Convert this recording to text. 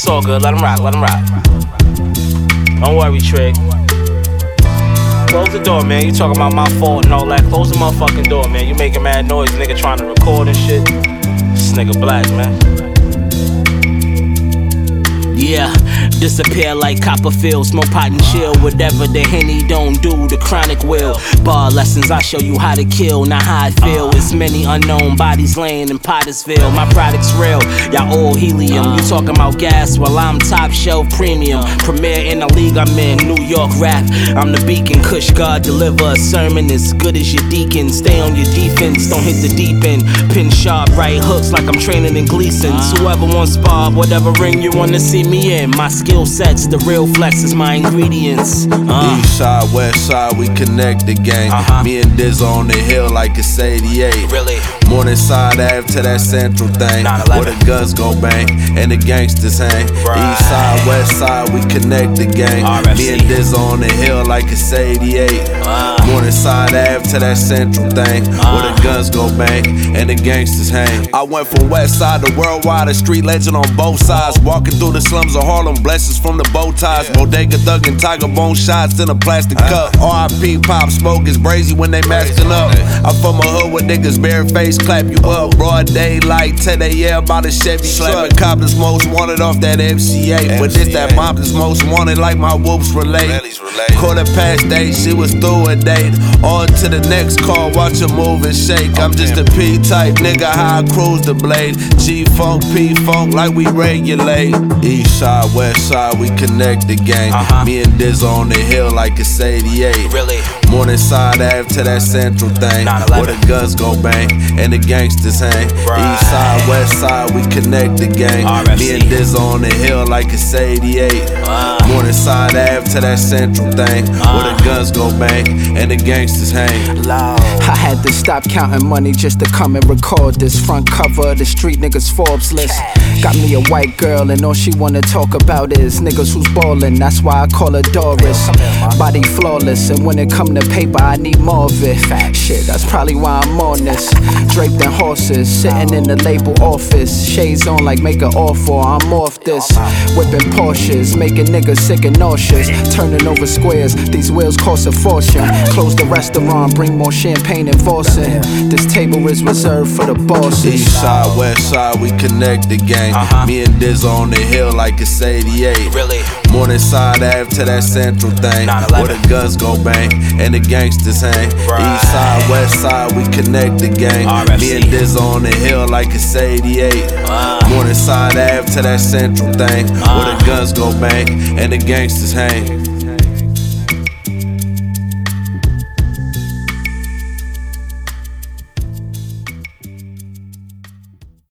It's all good. Let him rock. Don't worry, Trig. Close the door, man. You talking about my fault and all that. Close the motherfucking door, man. You making mad noise, nigga, trying to record and shit. This nigga black, man. Yeah, disappear like Copperfield, smoke pot and chill. Whatever the Henny don't do, the chronic will. Bar lessons, I show you how to kill, not how I feel. It's many unknown bodies laying in Pottersville. My product's real, y'all all helium. You talking about gas, well I'm top shelf premium. Premier in the league I'm in, New York rap. I'm the beacon, Kush God deliver a sermon as good as your deacon. Stay on your defense, don't hit the deep end. Pin sharp, right hooks like I'm training in Gleason's. Whoever wants spar, whatever ring you wanna see me in. My skill sets, the real flex is my ingredients. East side, west side, we connect the gang. Me and Diz on the hill like it's 88. Really? Morningside Ave to that central thing, 9/11. where the guns go bang and the gangsters hang. Right. East side, west side, we connect the gang. RFC. Me and Diz on the hill like it's 88. Morningside Ave to that central thing, where the guns go bang and the gangsters hang. I went from west side to worldwide, a street legend on both sides. Walking through the slums of Harlem, blessings from the bow ties. Bodega thug and tiger bone shots in a plastic cup. R.I.P. Pop Smoke is brazy when they masking up. I'm from a hood with niggas bare face clap you up. Broad daylight, 10 a.m. by the Chevy truck. Coppers most wanted off that MCA. But this that mob is most wanted like my whoops relate. Quarter past 8, she was through a date. On to the next call, watch her move and shake. I'm just a P-type nigga, how I cruise the blade. G-Funk, P-Funk, like we regulate. East side, west side, we connect the gang. Me and Diz on the hill like it's 88. Really? Morningside Ave to that central thing, 9/11. where the guns go bang and the gangsters hang. Right. East side, west side, we connect the gang. RFC. Me and Diz on the hill like it's 88. Morningside Ave to that central thing, where the guns go bang and the gangsters hang. I had to stop counting money just to come and record this. Front cover of the street niggas Forbes list. Got me a white girl and all she wanna talk about is niggas who's ballin'. That's why I call her Doris. Body flawless, and when it come to paper, I need more of it. Shit, that's probably why I'm on this. Draped in horses, sitting in the label office. Shades on like make an offer, I'm off this. Whipping Porsches, making niggas sick and nauseous. Turning over squares, these wheels cost a fortune. Close the restaurant, bring more champagne and Vossen. This table is reserved for the bosses. East side, west side, we connect the gang. Me and Diz on the hill like it's 88. Really? Morningside Ave to that central thing, 9/11. where the guns go bang and the gangsters hang. Right. East side, west side, we connect the gang. RFC. Me and Diz on the hill like it's 88. Morningside Ave to that central thing, where the guns go bang and the gangsters hang.